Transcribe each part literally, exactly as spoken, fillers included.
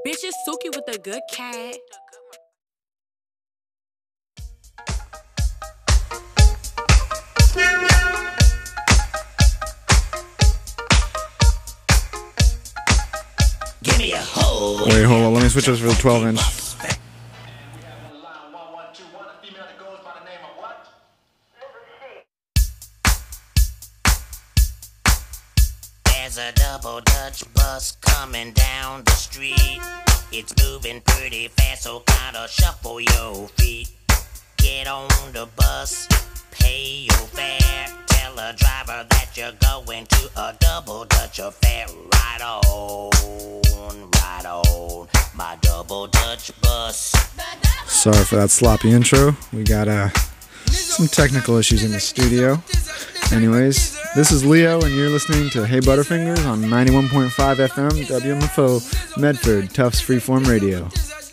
Bitch, it's Suki with a good cat. Give me a hole. Wait, hold on. Let me switch this for the twelve inch. There's a double Dutch bus coming down the street. It's moving pretty fast, so kinda shuffle your feet. Get on the bus, pay your fare. Tell the driver that you're going to a double Dutch affair. Right on, right on, my double Dutch bus. Sorry for that sloppy intro. We got uh, some technical issues in the studio. Anyways, this is Leo, and you're listening to Hey Butterfingers on ninety-one point five F M, W M F O, Medford, Tufts Freeform Radio.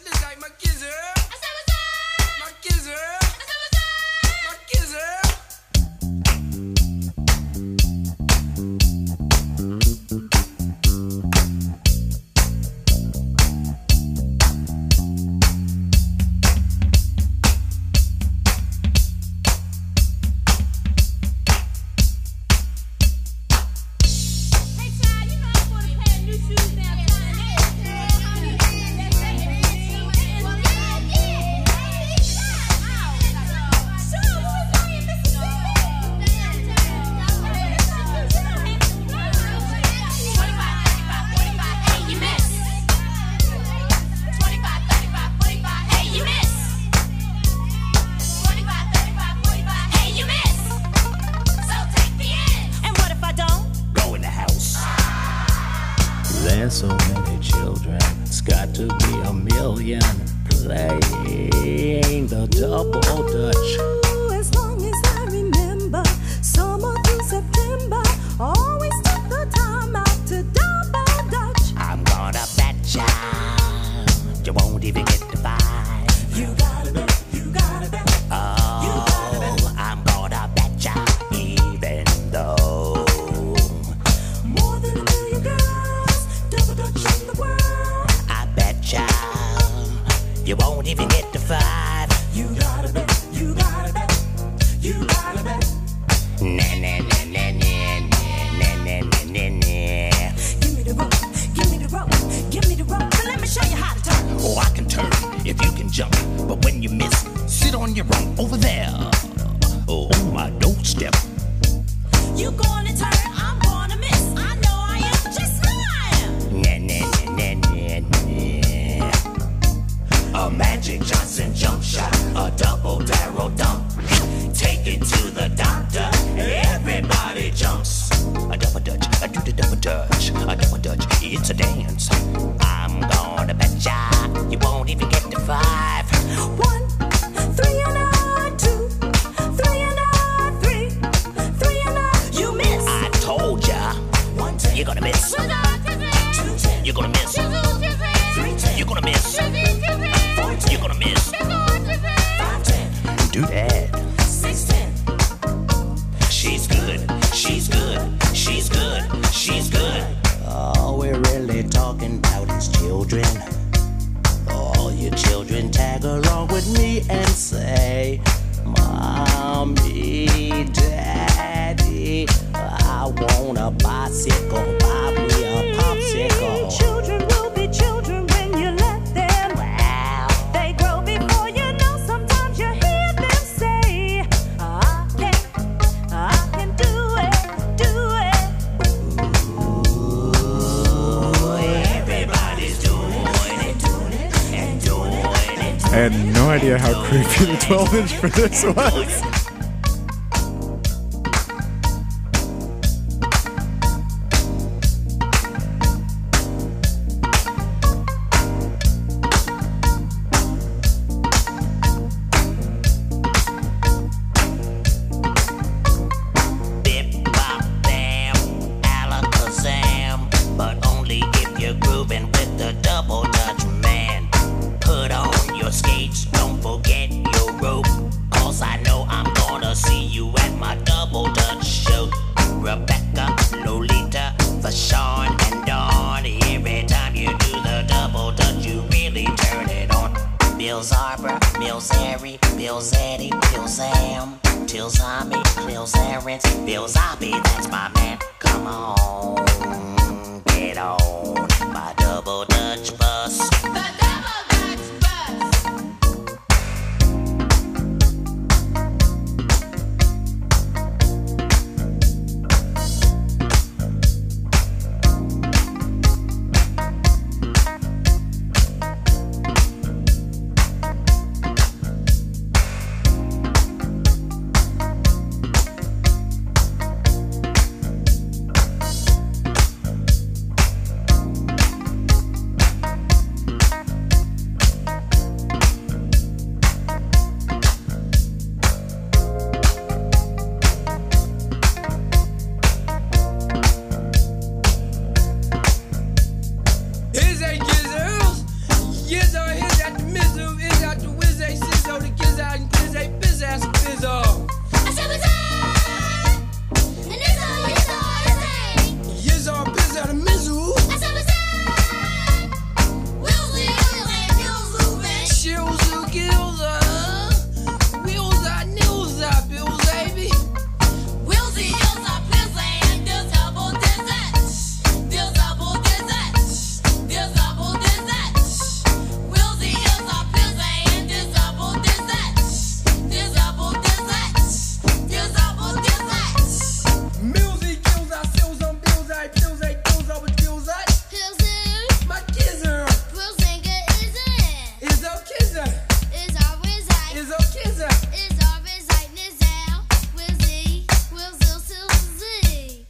There's so many children, it's got to be a million playing the double Dutch. As long as I remember, summer through September, always took the time out to double Dutch. I'm gonna bet ya you won't even get to five. You gotta bet, you gotta bet. Oh, you gotta bet. I'm gonna bet ya even though More than a million girls, double Dutch in the world. I bet ya you won't even get to five. You gotta bet, you gotta bet, you gotta bet. Na na na na na na na na na na. Give me the rope, give me the rope, give me the rope, and let me show you how to turn. Oh, I can turn if you can jump, but when you miss, sit on your rump over there. Oh, on my doorstep. You gonna turn, I'm gonna miss. I know I am, just smile. Na na na na na na. A Magic Johnson jump shot, a double barrel dump. Take it to the doctor, everybody jumps. A double Dutch, I do the double Dutch. A double Dutch, it's a dance. I'm gonna bet ya you won't even get to five. One, three and a two, three and a three, three and a. You miss. I told ya, One ten, you're gonna miss. two ten, You're gonna miss. three ten, You're gonna miss. four ten, You're gonna miss. five ten, Do that. six ten. She's good. She's good. She's good. She's good. All we're really talking about is children. All you children tag along with me and say, Mommy, Daddy, I want a bicycle. Buy me a popsicle. Children will be children when you let them. Wow. They grow before you know. Sometimes you hear them say, I can, I can do it, do it. Everybody's doing it, doing it, and doing it. I had no idea how creepy the twelve inch for this was. Bip, bop, bam, alakazam. But only if you're grooving with the double Dutch man. Put on your skates, don't forget your rope. 'Cause I know I'm Bills Eddie, Bills Am, Till Zombie, Bills Aaron, Bills Zombie, that's my man. Come on, get on my double Dutch bus. The double Dutch bus. Here's a gizzles, yizzo, here's at the mizzle, here's at the whiz, a sizzo, the giz out and quiz, a biz ass bizzo. I said, what's up? And it's all, it's all, it's all. Yizzo, biz out the mizzle, I said, what's up? Wilsey, Wilsey, Wilsey, shills, gills, wheels out, nils out, bills, baby. Wilsey, Wilsey, Wilsey, and this double dessert. This double dessert. This double dessert. Wilsey, Wilsey, Wilsey, and this double dessert. This double dessert. This double dessert. Millsy, gills out, sills on bills, I bills, I bills out with gills out. Pilsen, My gizzer Wilson, is it? is a kizzer, Is always right. is a kizzer. Is always right. Nizal, Wilsey, Wilsey, Silsey.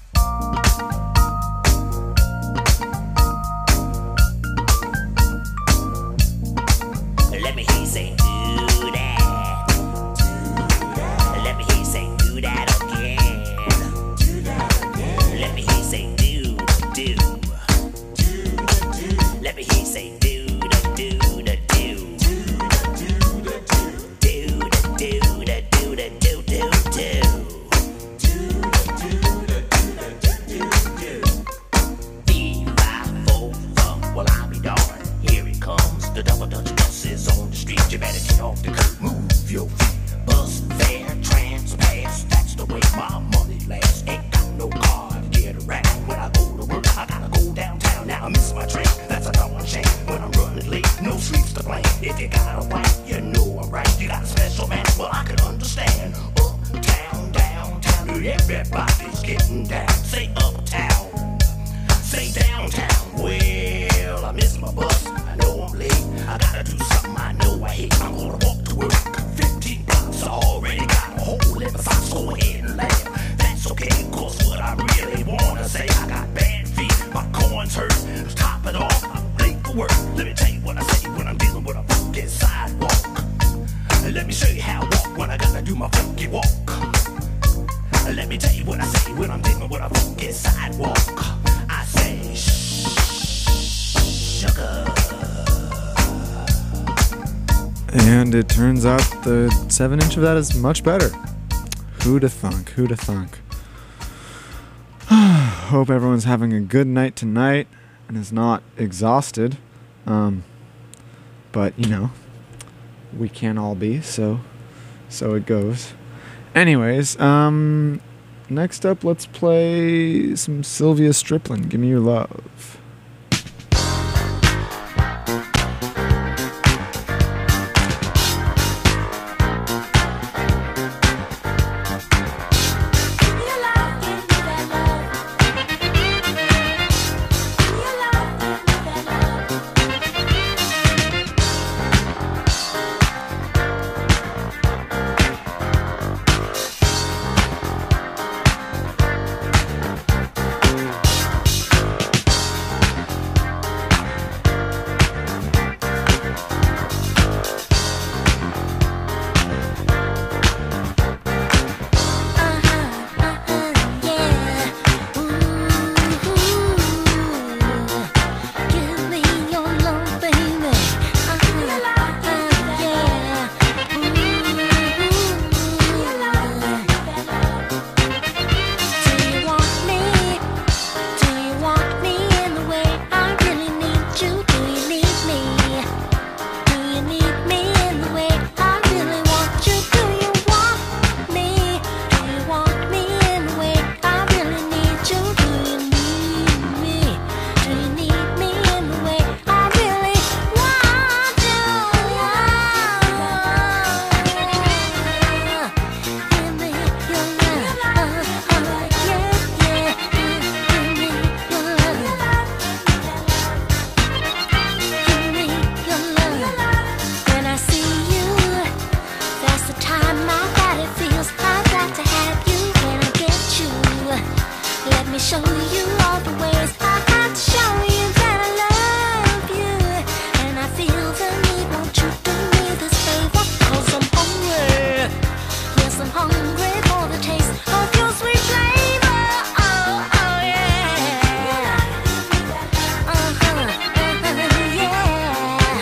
Let me hear you say do that. Let me hear you say do that again. Let me hear you say do do. Let me hear you say do the do the do. Do the do the do the do do do. Three, five, four, four. Well, I'll be darned. Here it comes. The double Dutch bus is on the street. You better get off the curb. Move your feet. Bus fare, trans pass. That's the way my money lasts. Ain't got no car to get around. When I go to work, I gotta go downtown. Now I miss my train. That's a darn shame. When I'm running late, no sleeps to blame. If you got a wife, you know I'm right. You got a special man, well, I can understand. Uptown, downtown, everybody's getting down. Say uptown, say downtown. Well, I miss my bus. I know I'm late. I gotta do something I know I hate. I'm gonna walk to work. fifteen blocks, I already got a hole in my socks. Go ahead and laugh. That's okay, cause what I really wanna say, I got bad feet, my corns hurt. To top it off, I'm late for work. Let me tell you what I say when I'm dealing with a funky sidewalk. Let me show you how I walk when I gotta do my funky walk. Let me tell you what I say when I'm dealing with a funky sidewalk. I say, sugar. And it turns out the seven inch of that is much better. Who'da thunk? Who'da thunk? Hope everyone's having a good night tonight and is not exhausted. Um, but, you know, we can't all be, so so it goes. Anyways, um, next up, let's play some Sylvia Striplin. Give me your love. show you all the ways. I got to show you that I love you, and I feel the need. Won't you do me this favor? 'Cause I'm hungry. Yes, I'm hungry for the taste of your sweet flavor. Oh, oh yeah. Uh-huh, uh-huh, yeah.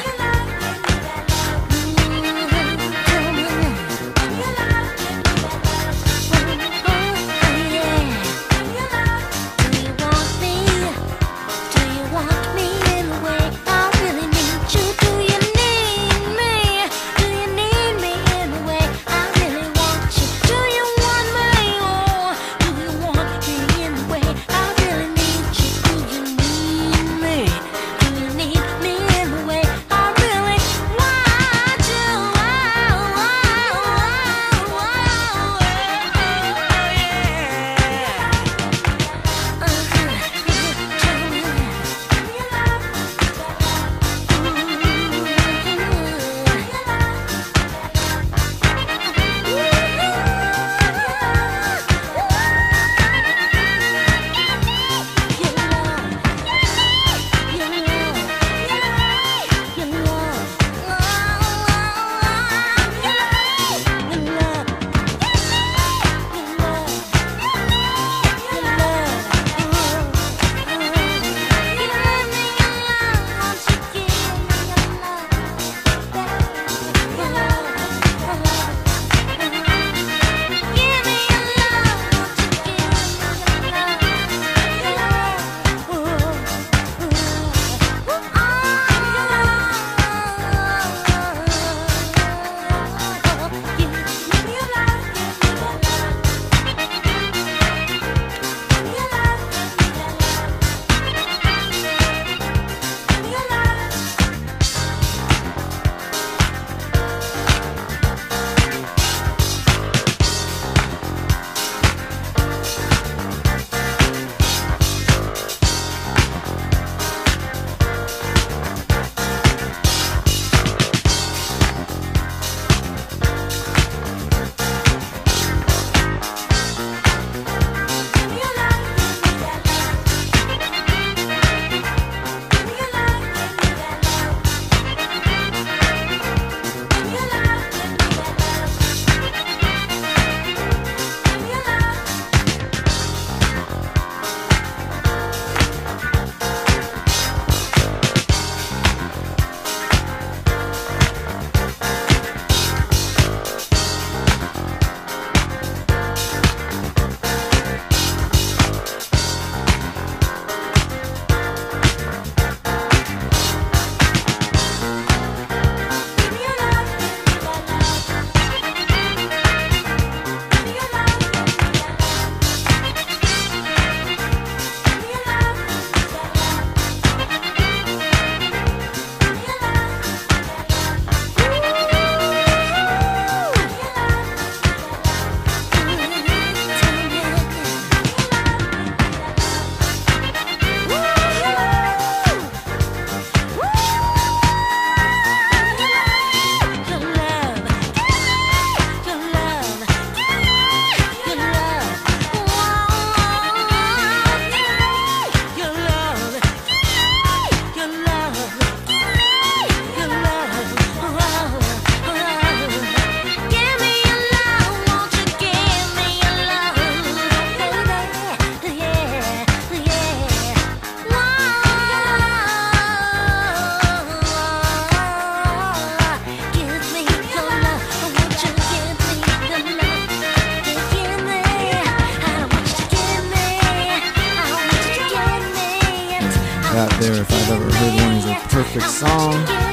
That there, if I've ever heard one, is a perfect song.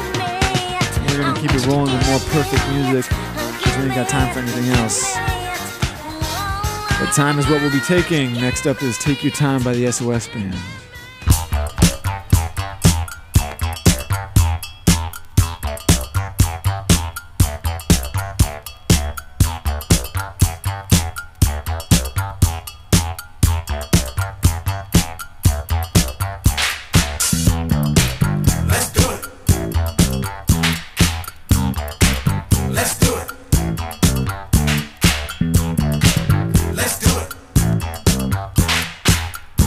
We're gonna keep it rolling with more perfect music because we ain't got time for anything else. But time is what we'll be taking. Next up is Take Your Time by the S O S Band. Let's do it.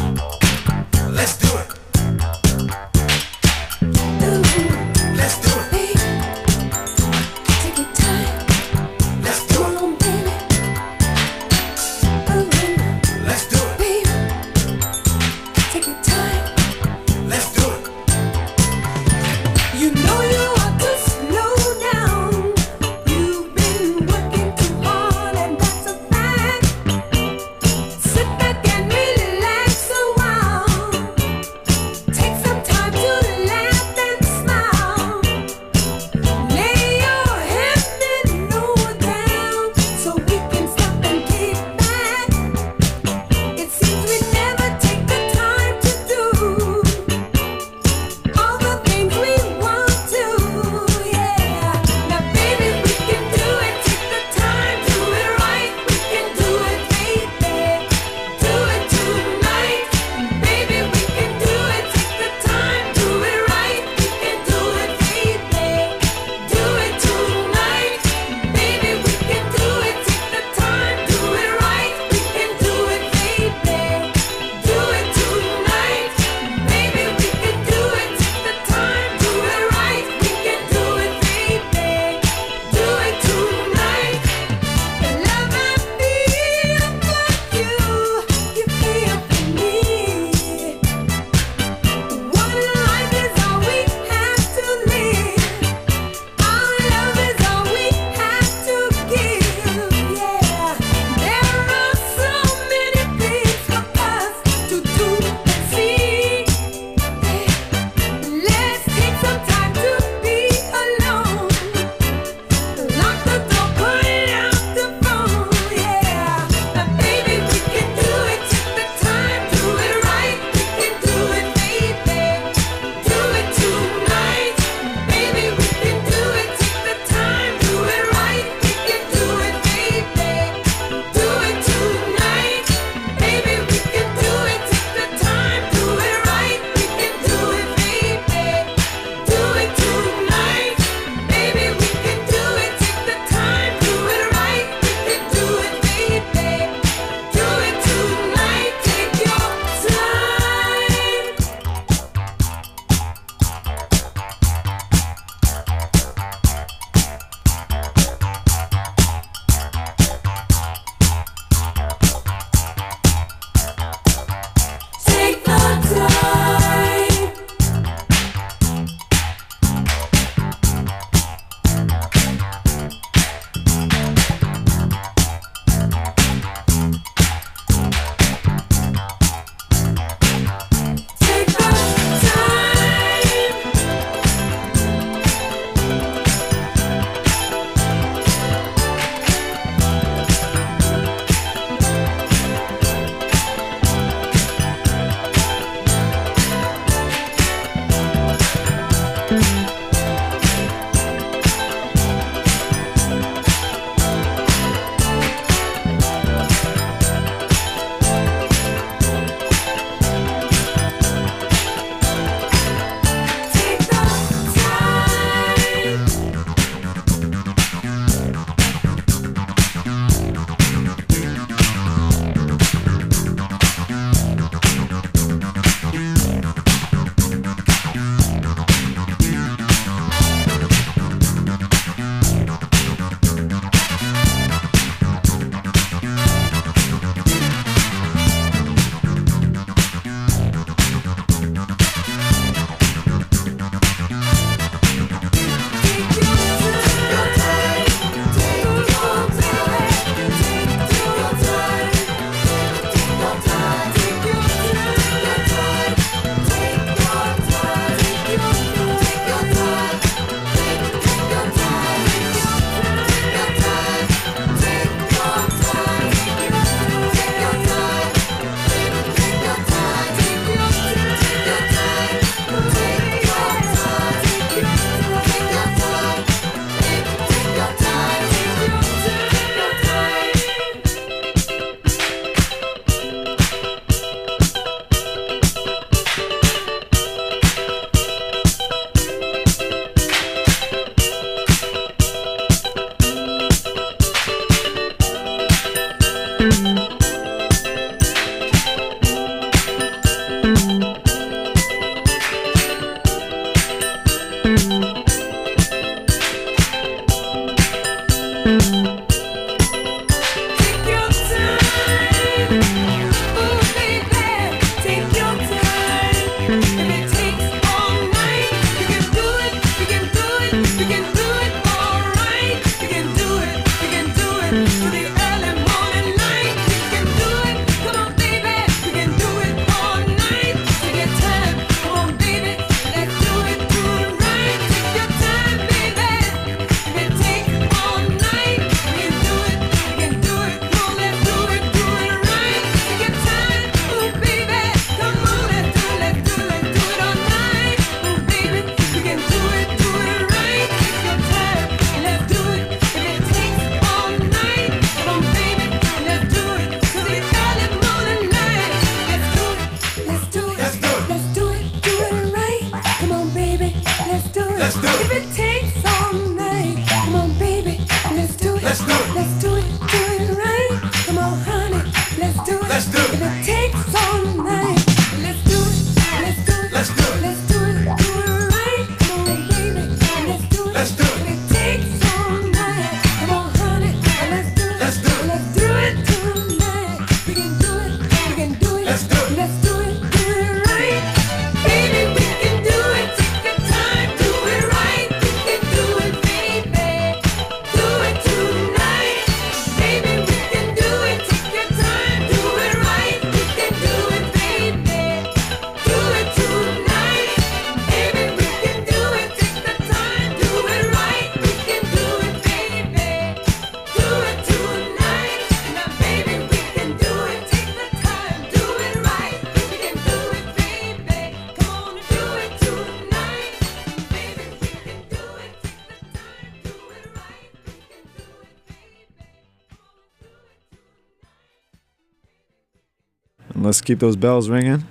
And let's keep those bells ringing.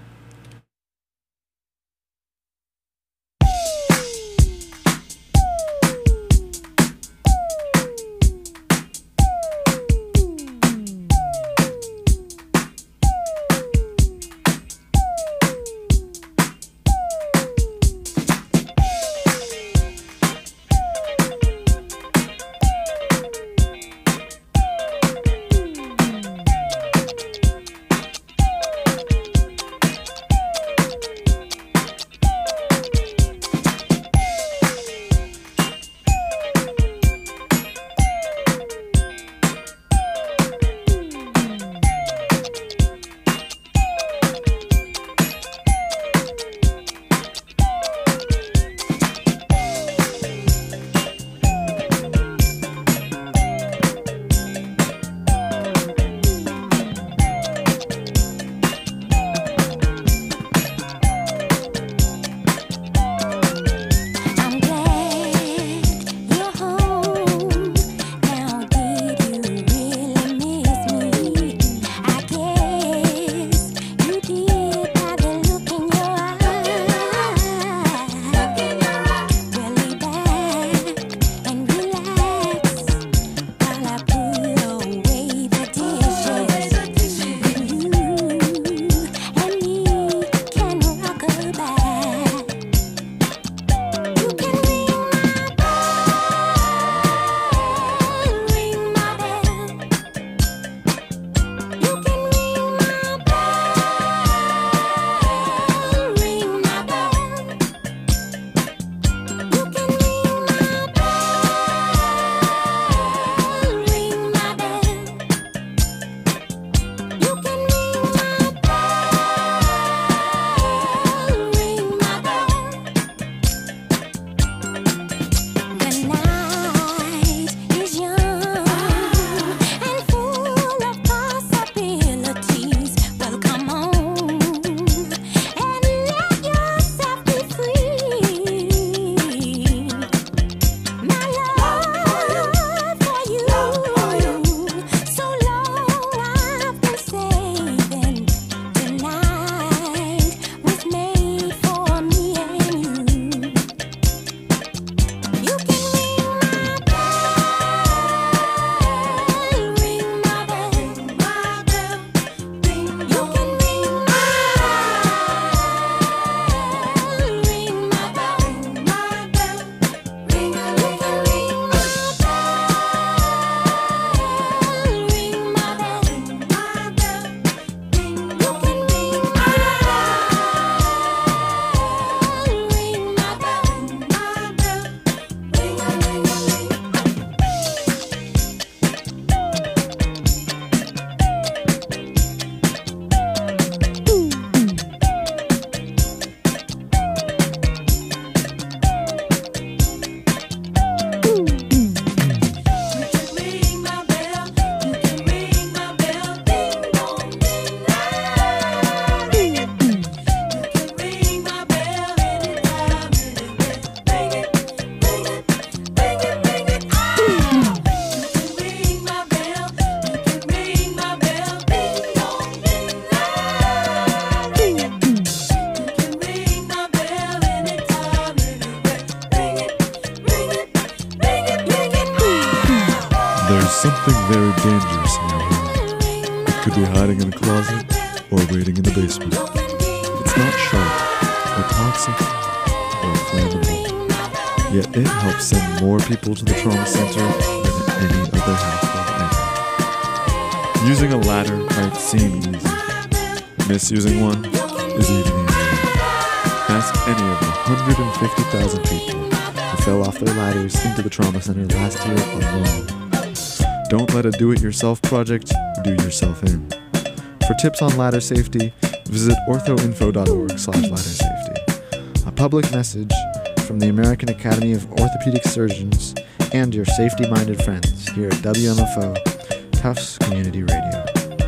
There's something very dangerous in your heart. It could be hiding in a closet, sitting in the basement. It's not sharp or toxic or flammable, yet it helps send more people to the trauma center than any other household ever. Using a ladder might seem easy. Misusing one is even easier. Ask any of the one hundred fifty thousand people who fell off their ladders into the trauma center last year alone. Don't let a do-it-yourself project do yourself in. For tips on ladder safety, visit orthoinfo.org slash ladder safety. A public message from the American Academy of Orthopedic Surgeons and your safety-minded friends here at W M F O, Tufts Community Radio.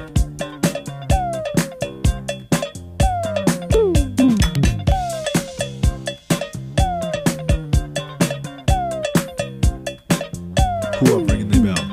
Who are ringing the bell?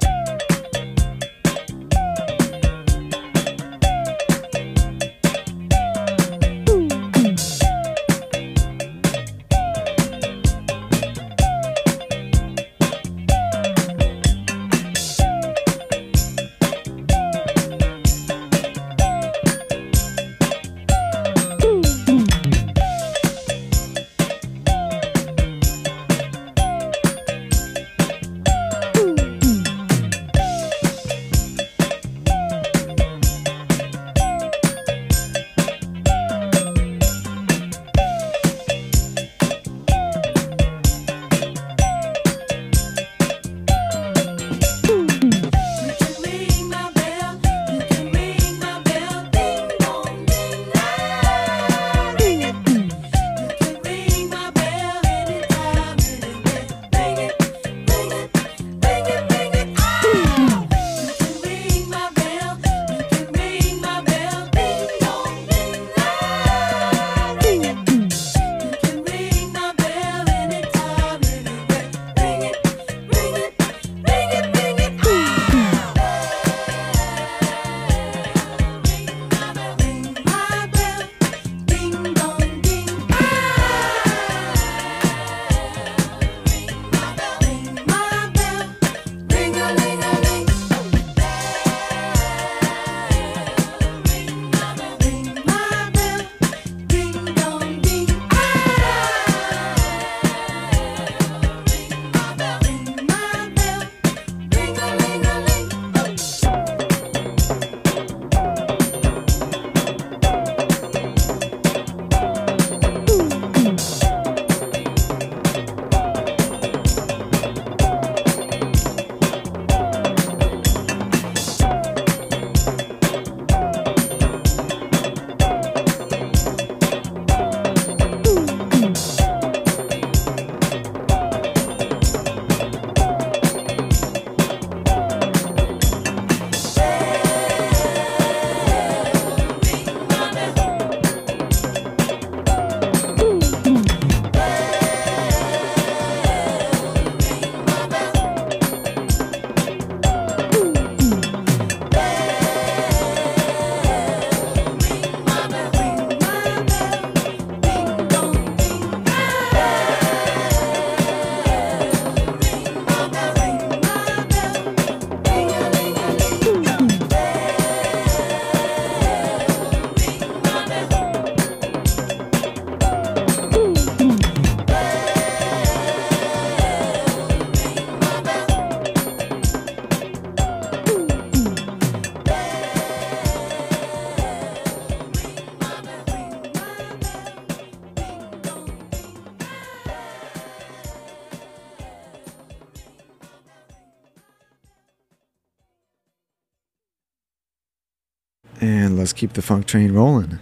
And let's keep the funk train rolling.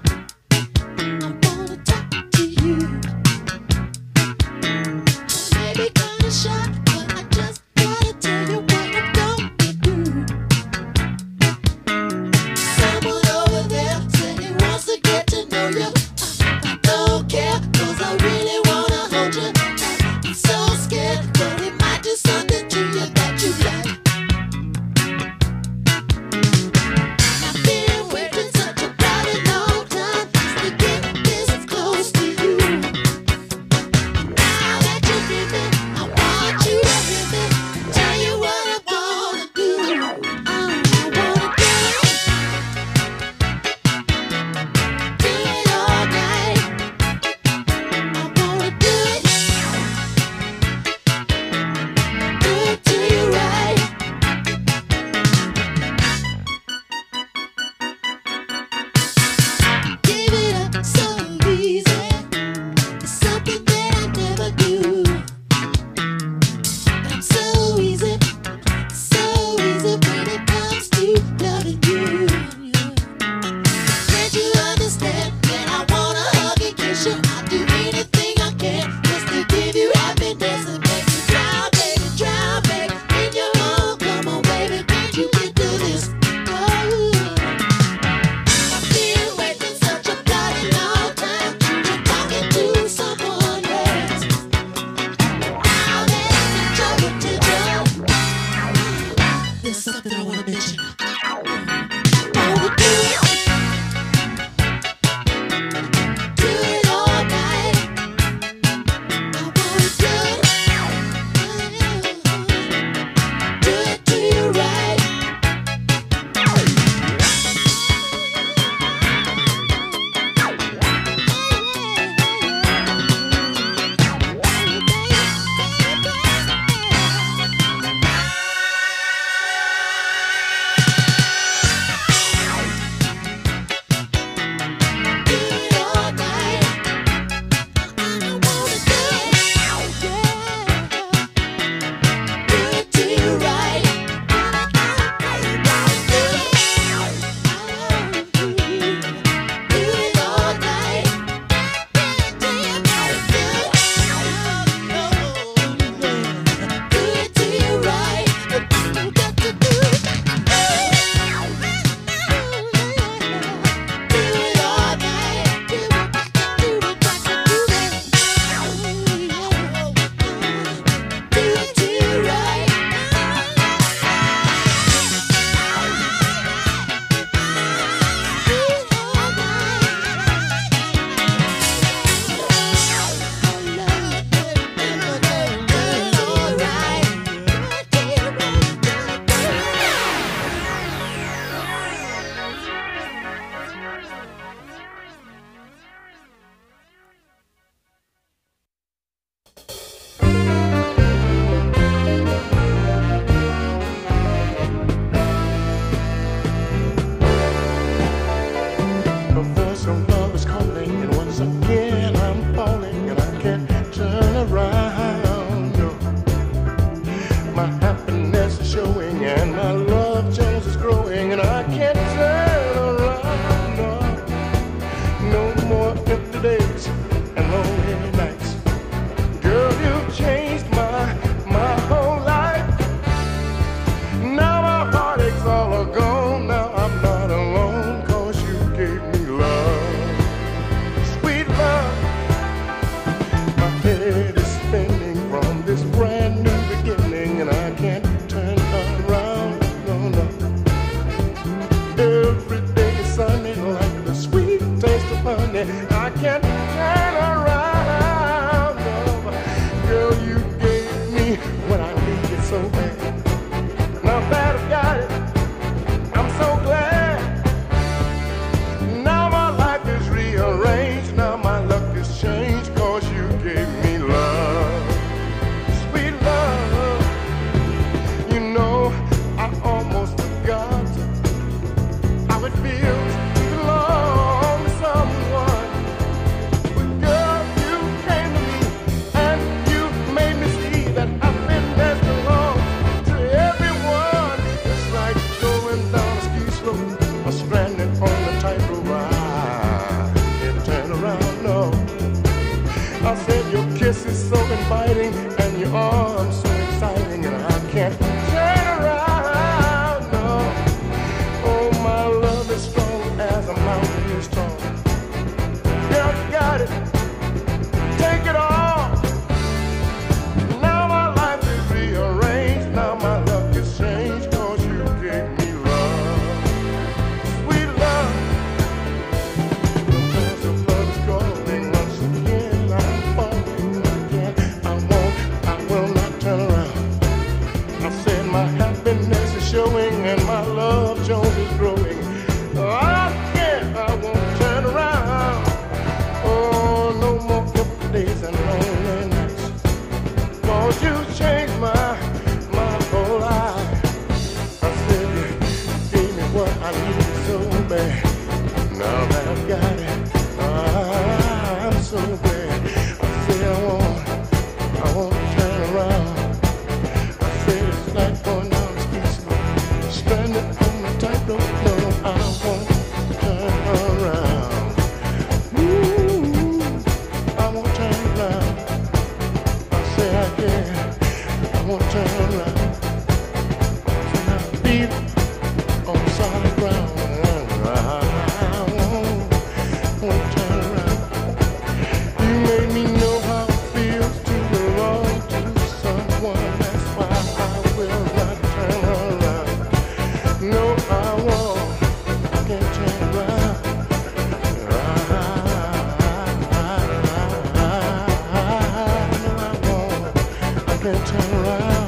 I wanna talk to you. 'cause you changed my, my whole life. I said you gave me what I needed so bad. Now that I've got it, I'm so glad. I say I want, I want to turn around. I said it's like going down the street, stranded on the tightrope. No, I won't turn around. Ooh, I won't turn around. I say I can, I won't turn around. So now feet on solid ground. I won't, won't turn around. You made me know how it feels to belong to someone. That's why I will not turn around. No, I won't. I can't turn around. No, I won't. I can't turn around.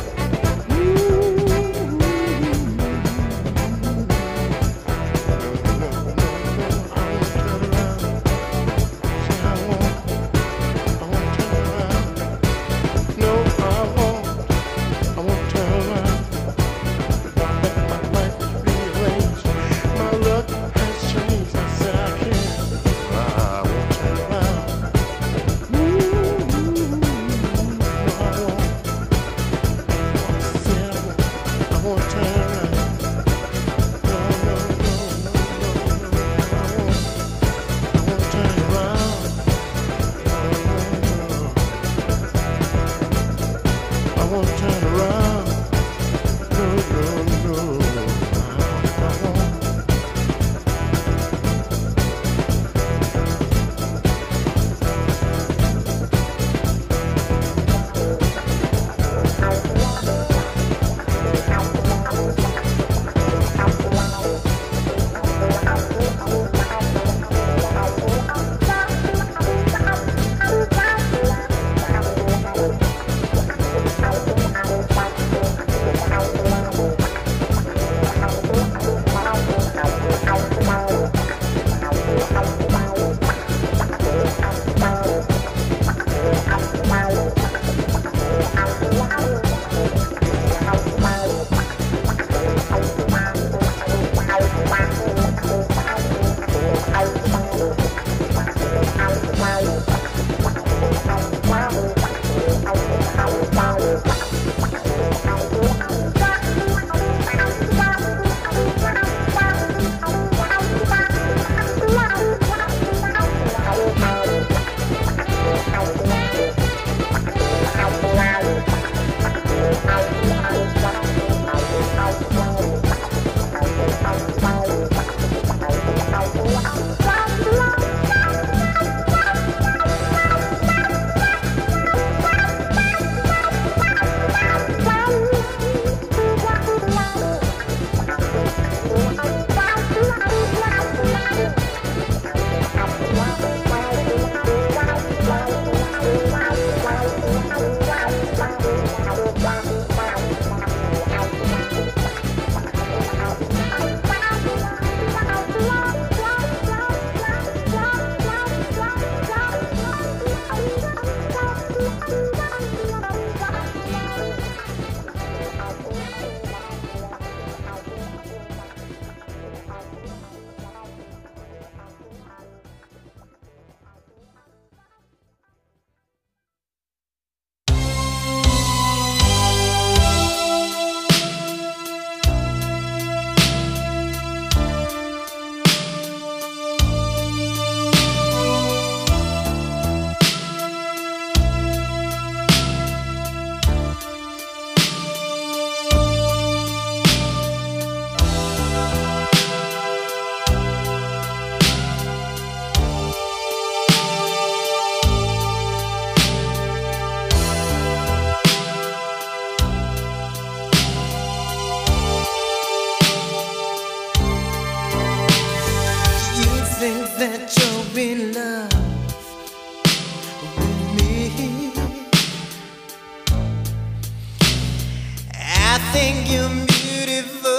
think you're beautiful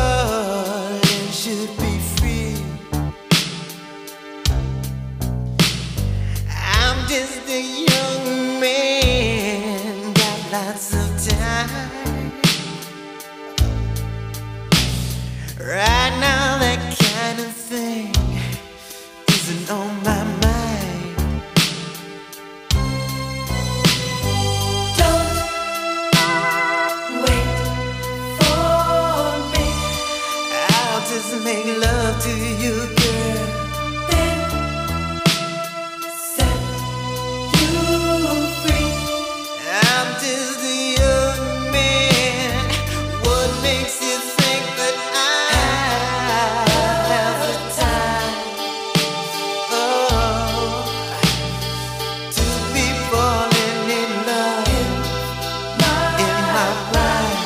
and should be free. I'm just a young man, got lots of time. Right now that kind of thing isn't on my mind. Don't wait for me. I'll just make love to you, girl. Then set you free. I'm just a young man. What makes you think that I have the time? Oh, to be falling in love in my pride.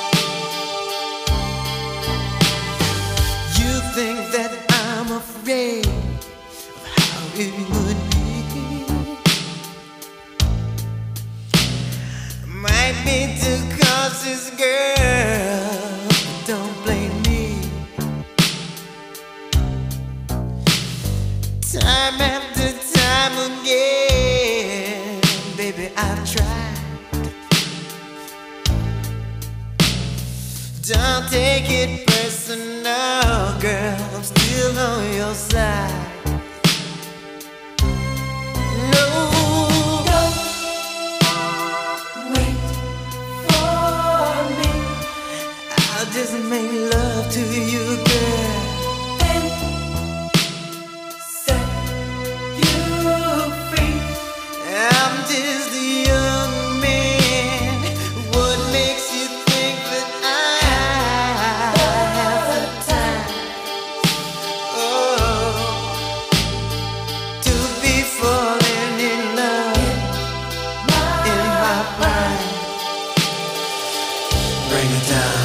You think that I'm afraid of how it would be? Might be too cautious, girl, but don't blame me. Time after time again, baby, I've tried. Don't take it personal, girl, I'm still on your side. No, don't wait for me. I'll just make love to you, girl. Then set you free. I'm just a young man. What makes you think that I have the time? Oh, to be falling in love in my pride. Bring it down.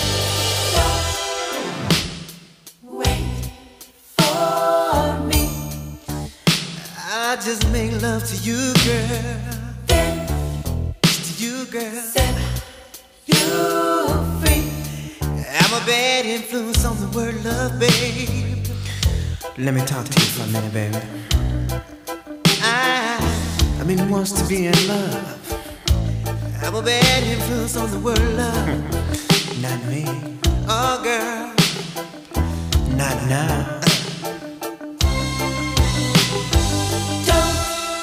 Wait for me. I just make love to you, girl. Then to you, girl. Set you free. I'm a bad influence on the word love, babe. Let me talk to you for a minute, baby. I, I mean, who wants to be in love? I'm a bad influence on the word love. Not me. Oh, girl. Not now. Don't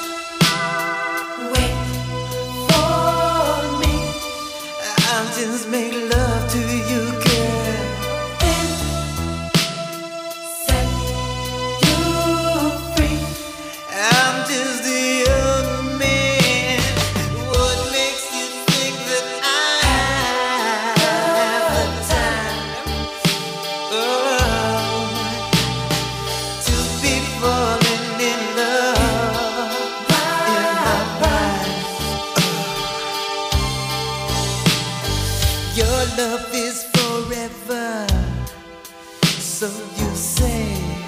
wait for me. I'll just make love to you, girl. Then set you free. I'm just a young man. What makes you think that I have the time? Oh, to be falling in love in my pride. Your love is forever, so you say.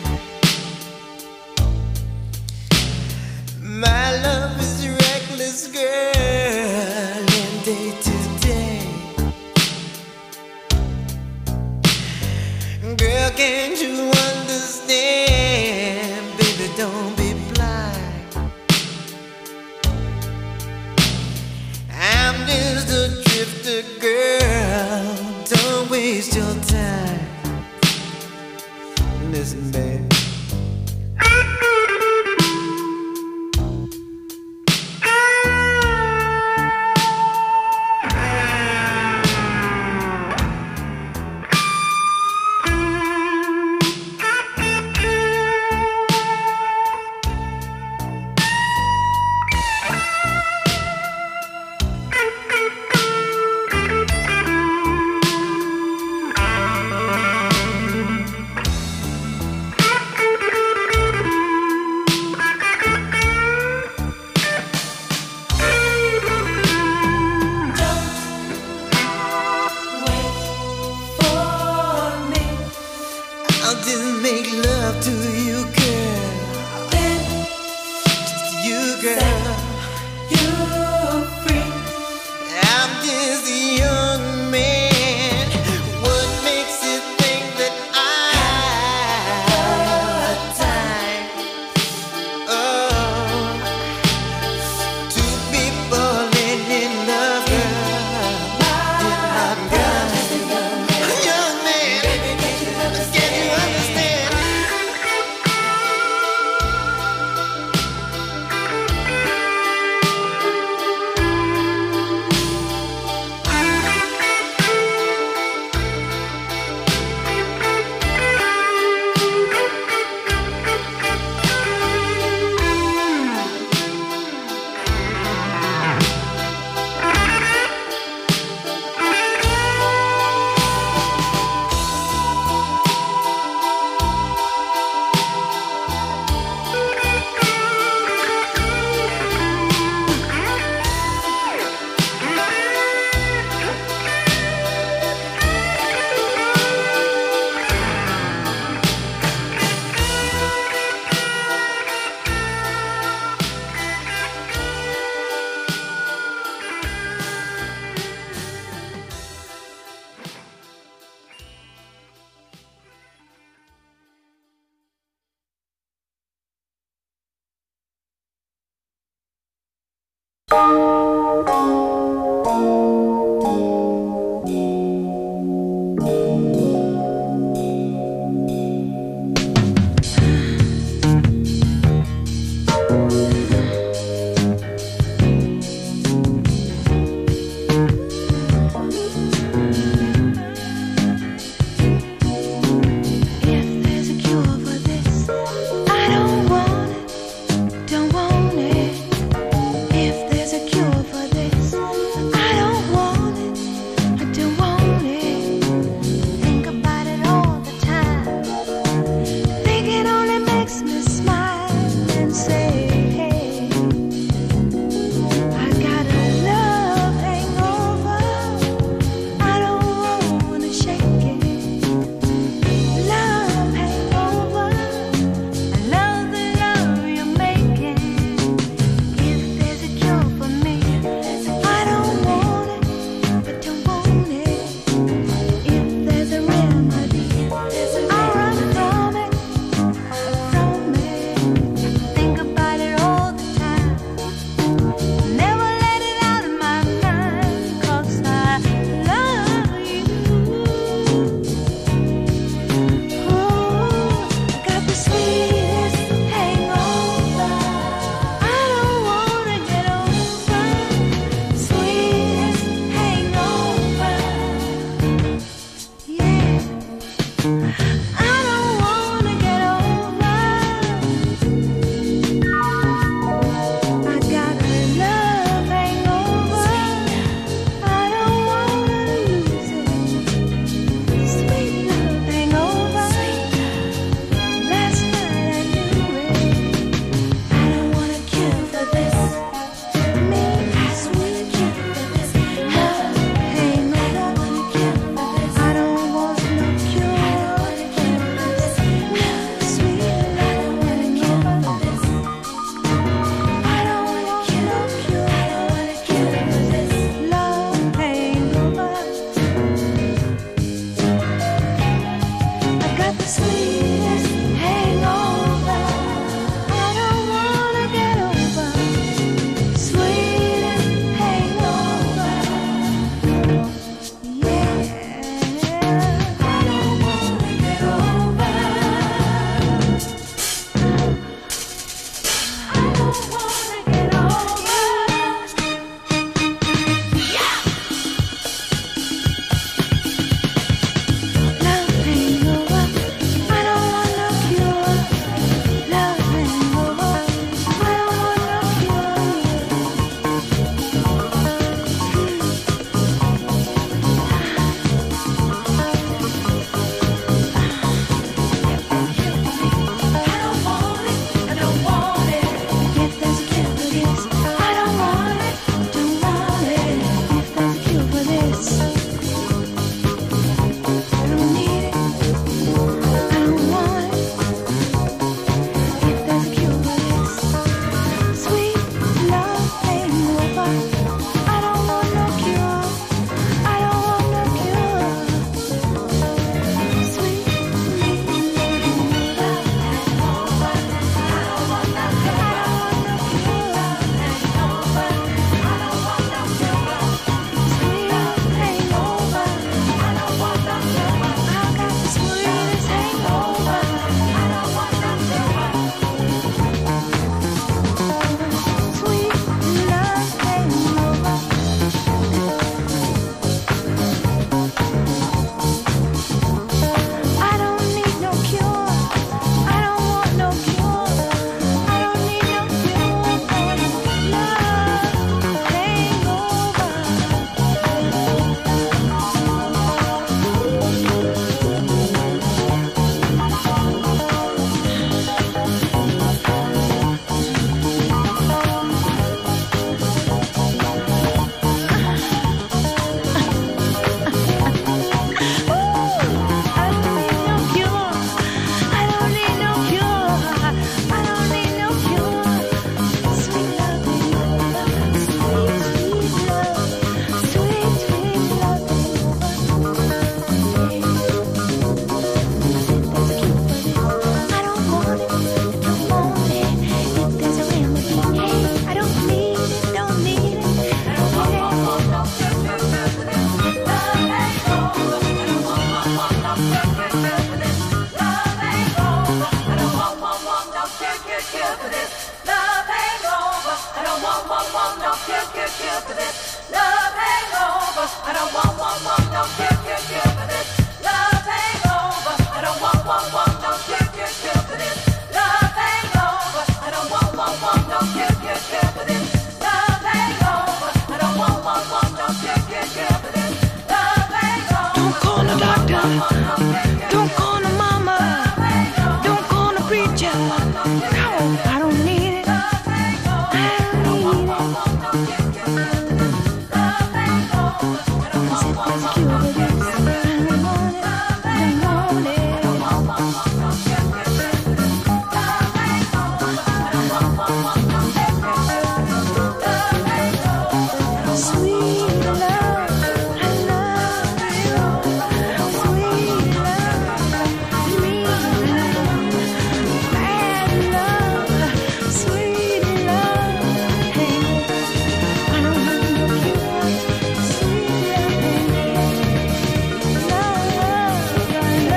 My love is reckless, girl, and day to day. Girl, can't you understand? Baby, don't be blind. I'm just a drifter, girl. Don't waste your time. Listen, babe. Don't want it. If there's a cure Don't call no mama. Don't call no preacher. No, I don't need it. I don't need it. Cause if there's a cure for this, I don't want it. Don't want it. Sweet love, I love you. Sweet love, me love, bad love, sweet love. Hey, I don't want no cure. Sweet love, love, love,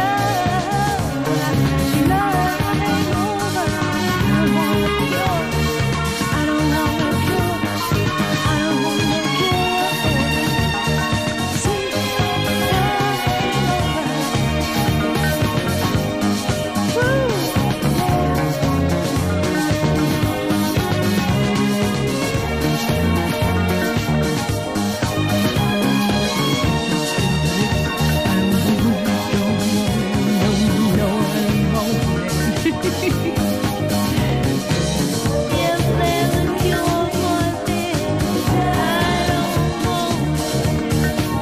love ain't over. I don't want no cure. I don't want no cure. I don't want no cure for this. Sweet love ain't over. Woo, yes, there's a cure for this. I don't want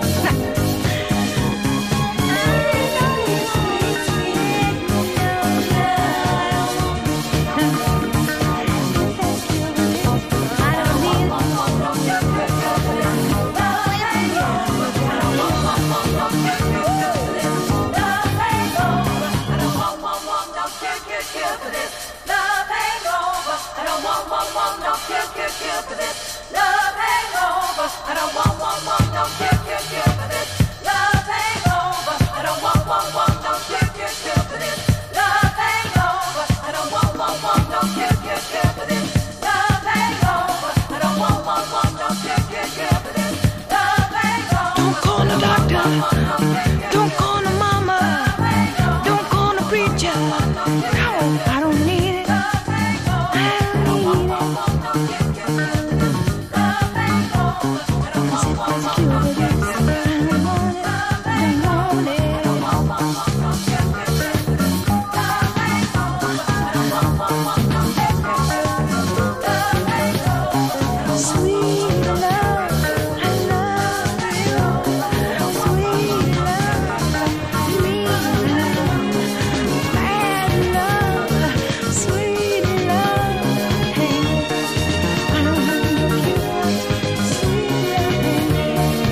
Don't call no doctor. Don't call no mama. Don't call no preacher. No, I don't need it. I don't need it. Cause if there's a cure for this, I don't want it. Don't want it. Sweet love, I love you. Sweet love, me love, bad love, sweet love. Hey, I don't want no cure. Sweet love.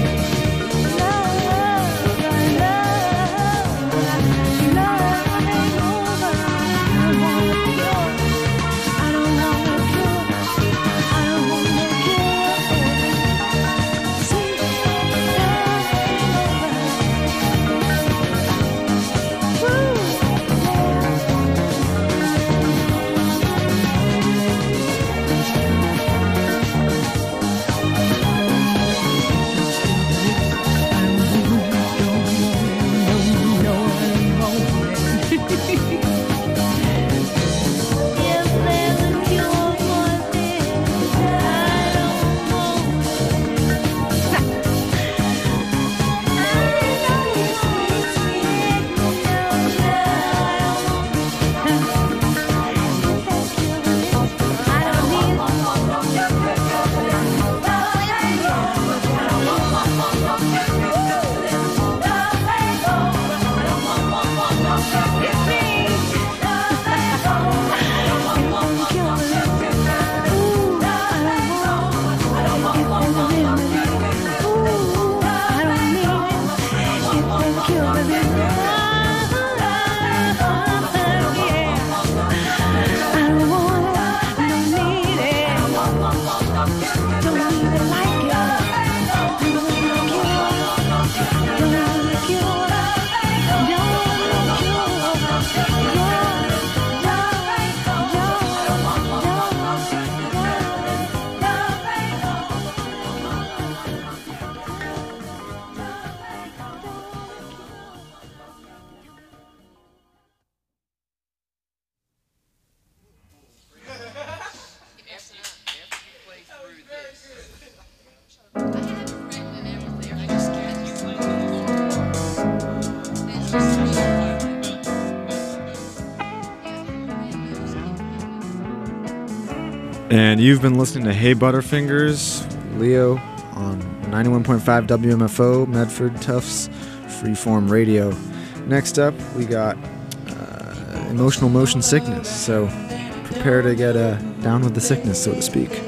And you've been listening to Hey Butterfingers, Leo on ninety-one point five W M F O, Medford Tufts Freeform Radio. Next up, we got uh, Emotional Motion Sickness, so prepare to get uh, down with the sickness, so to speak.